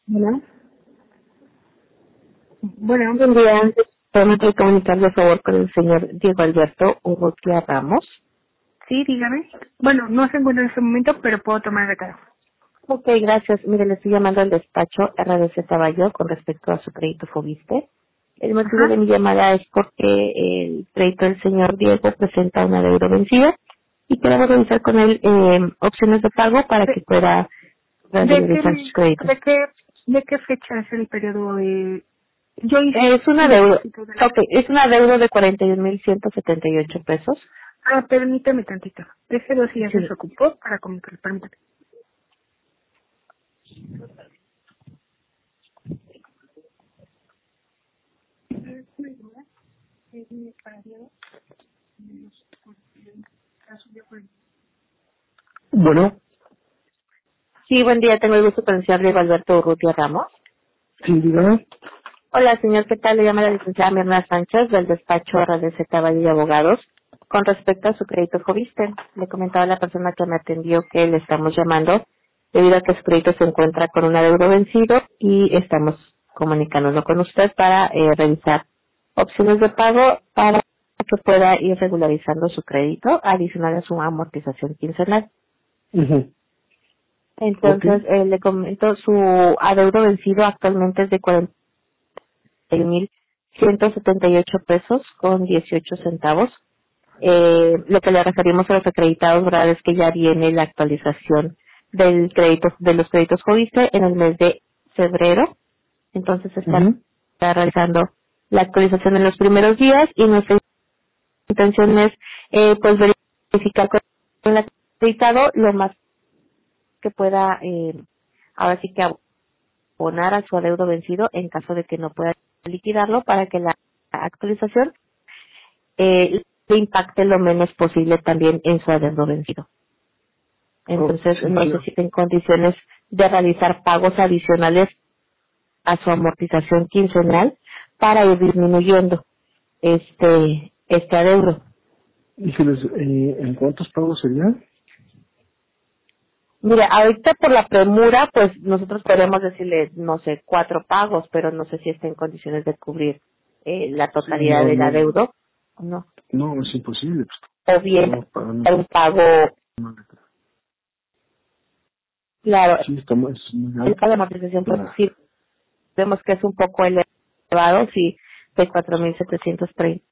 Bueno, bueno, buen día. Permítame comunicar de favor con el señor Diego Alberto Urrutia Ramos. Sí, dígame. Bueno, no se encuentra en este momento, pero puedo tomar recado. Ok, gracias. Mire, le estoy llamando al despacho RDC Taballo con respecto a su crédito Fobiste. El motivo de Ajá. mi llamada es porque el crédito del señor Diego presenta una deuda vencida y queremos revisar con él opciones de pago para que ¿De, pueda de qué, regularizar sus créditos. de qué, de qué fecha es el periodo de... Yo hice Es una un deuda, depósito de la... ok, es una deuda de 41,178 pesos. Ah, permítame tantito. Déjelo si ya se Sí. desocupó para comunicar. Permítame. Bueno, Sí, buen día. Tengo el gusto de pronunciar Diego Alberto Urrutia Ramos. sí, dígame. Hola, señor. ¿Qué tal? Le llama la licenciada Mirna Sánchez del despacho RDC Taballo y Abogados. Con respecto a su crédito Fobiste, le comentaba a la persona que me atendió que le estamos llamando debido a que su crédito se encuentra con un adeudo vencido y estamos comunicándonos con usted para revisar opciones de pago para que pueda ir regularizando su crédito adicional a su amortización quincenal. Ujú. Ok. Entonces, le comento, su adeudo vencido actualmente es de 41,178 pesos con 18 centavos. Lo que le referimos a los acreditados, ¿verdad? Es que ya viene la actualización del crédito, de los créditos Fobiste en el mes de febrero. Entonces, Ujú. está realizando la actualización en los primeros días y nuestra intención es, pues, verificar con el acreditado lo más que pueda, ahora sí que abonar a su adeudo vencido en caso de que no pueda liquidarlo para que la actualización le impacte lo menos posible también en su adeudo vencido. Oh, Entonces, sí, no sé claro. si está en condiciones de realizar pagos adicionales a su amortización quincenal para ir disminuyendo este adeudo. ¿Y si les, en cuántos pagos serían? Mira, ahorita por la premura, pues nosotros podemos decirle, no sé, 4 pagos, pero no sé si está en condiciones de cubrir la Sí, totalidad no, del no, adeudo o no. no, es imposible. Pues, O bien estamos pagando. un pago, claro, Sí, estamos, es muy el alto. pago de amortización, pues Ah, sí, vemos que es un poco elevado, sí, de 4,730.